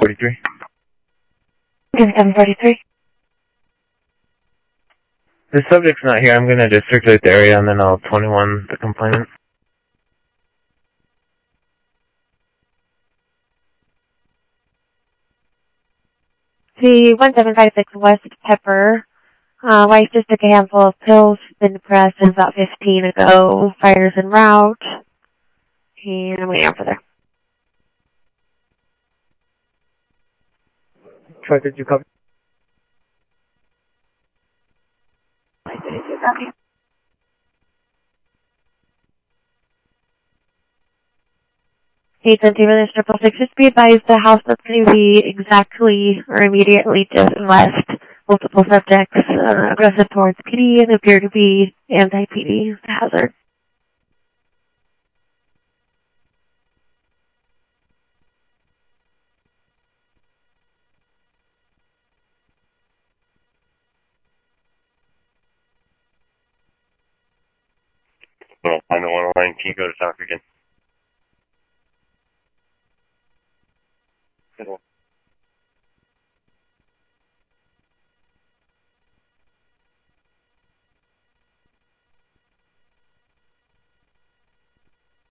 743. Again, 743. The subject's not here. I'm going to just circulate the area and then I'll 21 the complainant. The 1756 West Pepper. Wife just took a handful of pills, been depressed since about 15 ago. Fire's en route. And I'm waiting out for there. Troy, did you cover? Okay. Hey, since you this 666, just be advised the house that's going to be exactly or immediately just west. Multiple subjects aggressive towards PD and appear to be anti-PD hazard. Well, on the one line, can you go to South again?